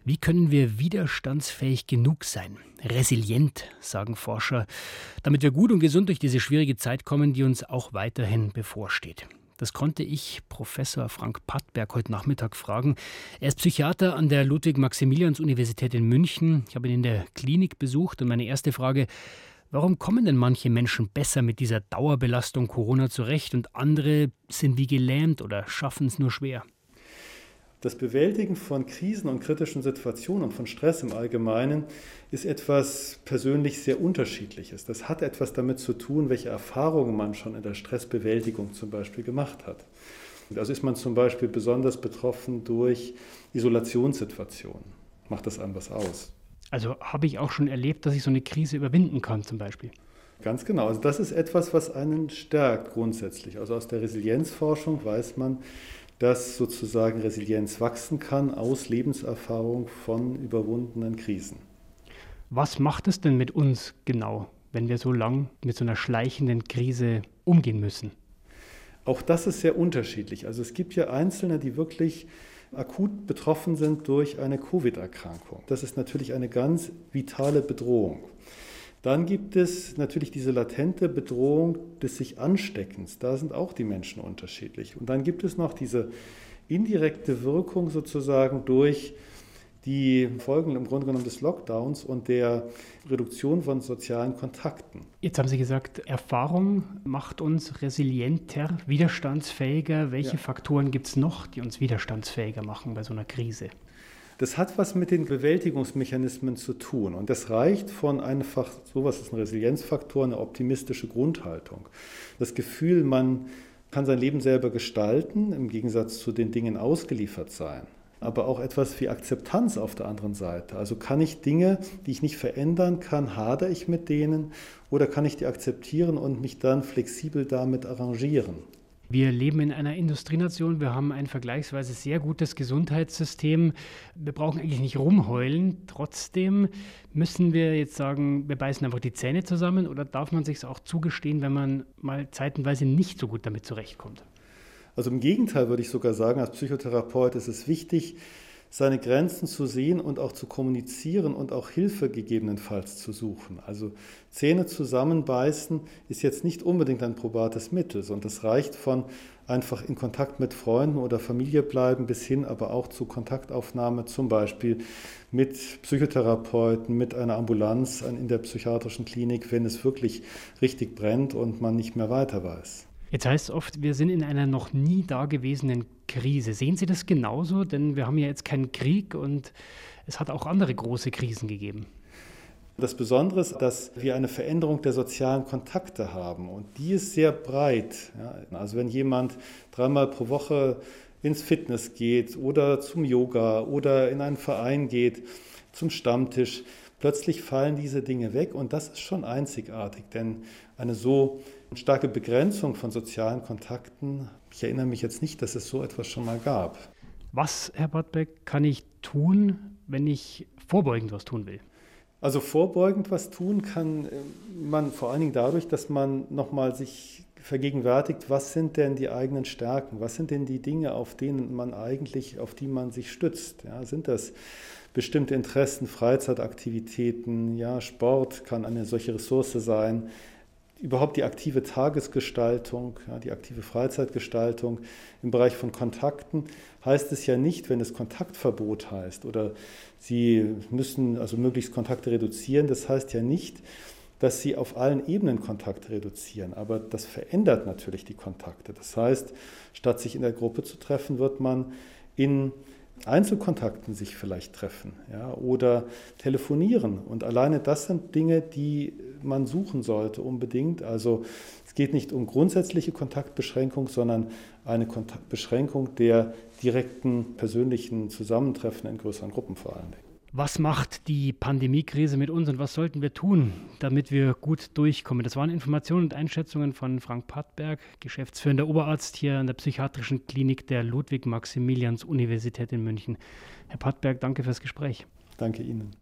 Wie können wir widerstandsfähig genug sein? Resilient, sagen Forscher, damit wir gut und gesund durch diese schwierige Zeit kommen, die uns auch weiterhin bevorsteht. Das konnte ich Professor Frank Pattberg heute Nachmittag fragen. Er ist Psychiater an der Ludwig-Maximilians-Universität in München. Ich habe ihn in der Klinik besucht und meine erste Frage: Warum kommen denn manche Menschen besser mit dieser Dauerbelastung Corona zurecht und andere sind wie gelähmt oder schaffen es nur schwer? Das Bewältigen von Krisen und kritischen Situationen und von Stress im Allgemeinen ist etwas persönlich sehr Unterschiedliches. Das hat etwas damit zu tun, welche Erfahrungen man schon in der Stressbewältigung zum Beispiel gemacht hat. Also ist man zum Beispiel besonders betroffen durch Isolationssituationen. Macht das einem was aus? Also habe ich auch schon erlebt, dass ich so eine Krise überwinden kann zum Beispiel. Ganz genau. Also das ist etwas, was einen stärkt grundsätzlich. Also aus der Resilienzforschung weiß man, dass sozusagen Resilienz wachsen kann aus Lebenserfahrung von überwundenen Krisen. Was macht es denn mit uns genau, wenn wir so lang mit so einer schleichenden Krise umgehen müssen? Auch das ist sehr unterschiedlich. Also es gibt ja Einzelne, die wirklich akut betroffen sind durch eine Covid-Erkrankung. Das ist natürlich eine ganz vitale Bedrohung. Dann gibt es natürlich diese latente Bedrohung des sich Ansteckens. Da sind auch die Menschen unterschiedlich. Und dann gibt es noch diese indirekte Wirkung sozusagen durch die Folgen im Grunde genommen des Lockdowns und der Reduktion von sozialen Kontakten. Jetzt haben Sie gesagt, Erfahrung macht uns resilienter, widerstandsfähiger. Welche Faktoren gibt es noch, die uns widerstandsfähiger machen bei so einer Krise? Das hat was mit den Bewältigungsmechanismen zu tun. Und das reicht von einfach, sowas ist ein Resilienzfaktor, eine optimistische Grundhaltung. Das Gefühl, man kann sein Leben selber gestalten, im Gegensatz zu den Dingen ausgeliefert sein. Aber auch etwas wie Akzeptanz auf der anderen Seite. Also kann ich Dinge, die ich nicht verändern kann, hadere ich mit denen oder kann ich die akzeptieren und mich dann flexibel damit arrangieren? Wir leben in einer Industrienation, wir haben ein vergleichsweise sehr gutes Gesundheitssystem. Wir brauchen eigentlich nicht rumheulen. Trotzdem müssen wir jetzt sagen, wir beißen einfach die Zähne zusammen, oder darf man sich es auch zugestehen, wenn man mal zeitenweise nicht so gut damit zurechtkommt? Also im Gegenteil würde ich sogar sagen, als Psychotherapeut ist es wichtig, seine Grenzen zu sehen und auch zu kommunizieren und auch Hilfe gegebenenfalls zu suchen. Also Zähne zusammenbeißen ist jetzt nicht unbedingt ein probates Mittel, sondern es reicht von einfach in Kontakt mit Freunden oder Familie bleiben bis hin aber auch zu Kontaktaufnahme zum Beispiel mit Psychotherapeuten, mit einer Ambulanz in der psychiatrischen Klinik, wenn es wirklich richtig brennt und man nicht mehr weiter weiß. Jetzt heißt es oft, wir sind in einer noch nie dagewesenen Krise. Sehen Sie das genauso? Denn wir haben ja jetzt keinen Krieg und es hat auch andere große Krisen gegeben. Das Besondere ist, dass wir eine Veränderung der sozialen Kontakte haben und die ist sehr breit. Ja, also wenn jemand 3-mal pro Woche ins Fitness geht oder zum Yoga oder in einen Verein geht, zum Stammtisch, plötzlich fallen diese Dinge weg und das ist schon einzigartig, denn eine so starke Begrenzung von sozialen Kontakten, ich erinnere mich jetzt nicht, dass es so etwas schon mal gab. Was, Herr Pattberg, kann ich tun, wenn ich vorbeugend was tun will? Also vorbeugend was tun kann man vor allen Dingen dadurch, dass man nochmal sich vergegenwärtigt, was sind denn die eigenen Stärken, was sind denn die Dinge, auf die man sich stützt. Ja, sind das bestimmte Interessen, Freizeitaktivitäten, ja, Sport kann eine solche Ressource sein, überhaupt die aktive Tagesgestaltung, ja, die aktive Freizeitgestaltung im Bereich von Kontakten heißt es ja nicht, wenn es Kontaktverbot heißt oder Sie müssen also möglichst Kontakte reduzieren, das heißt ja nicht, dass Sie auf allen Ebenen Kontakte reduzieren, aber das verändert natürlich die Kontakte. Das heißt, statt sich in der Gruppe zu treffen, wird man in Einzelkontakten sich vielleicht treffen, ja, oder telefonieren. Und alleine das sind Dinge, die man suchen sollte unbedingt. Also es geht nicht um grundsätzliche Kontaktbeschränkung, sondern eine Beschränkung der direkten persönlichen Zusammentreffen in größeren Gruppen vor allen Dingen. Was macht die Pandemiekrise mit uns und was sollten wir tun, damit wir gut durchkommen? Das waren Informationen und Einschätzungen von Frank Pattberg, geschäftsführender Oberarzt hier an der Psychiatrischen Klinik der Ludwig-Maximilians-Universität in München. Herr Pattberg, danke fürs Gespräch. Danke Ihnen.